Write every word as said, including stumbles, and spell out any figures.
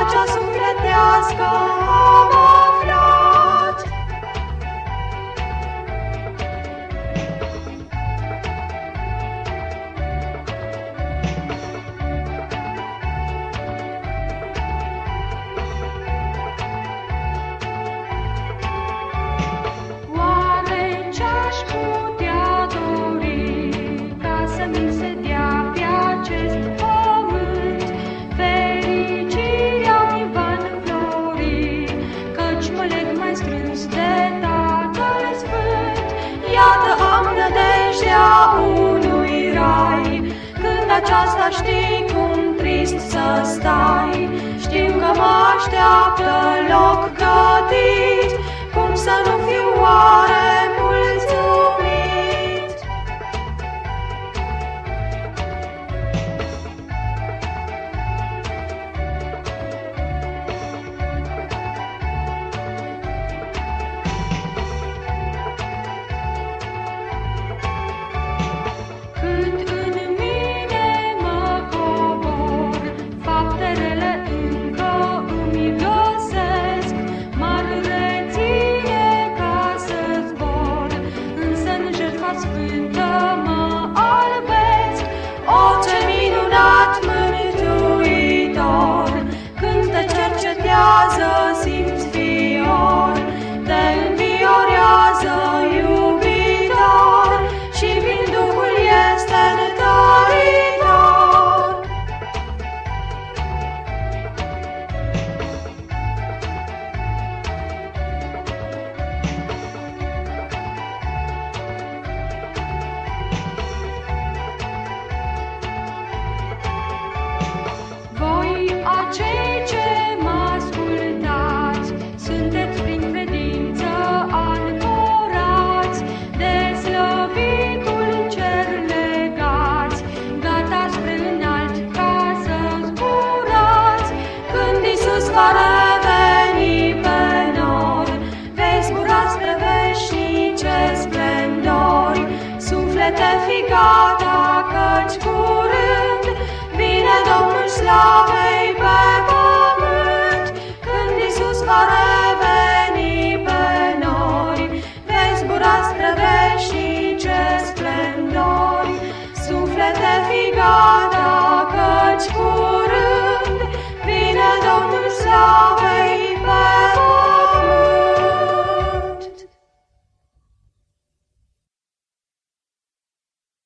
pacea sufletească am aflat. Oare ce-aș putea dori ca să mi se dea pe acest pământ fericirea mi va înflori, căci mă leg mai strâns de Tatăl Sfânt. Iată am nădejdea unui rai, când aceasta știi cum trist să stai. Știu că mă așteaptă loc gătit, cum să nu fiu oare mulțumit? Cât în mine mă cobor, faptele încă îmi găsesc, m-ar reține ca să zbor, însă în jertfa sfântă mă albesc. O, ce minunat mântuitor, când te cercetează simți fior, te înviorează iubitor și prin Duhul este întăritor. Voi, acei ce mă ascultați, sunteți prin credință ancorați, de slăvitul cer legați, gata spre înalt ca să zburați. Când Iisus va reveni pe nor, vei zbura spre veșnice splendori. Suflete, fi gata, căci curând vine Domnul slavei pe pământ. Când Iisus va reveni pe noi, vei zbura spre veșnice splendori. Suflete, fi gata,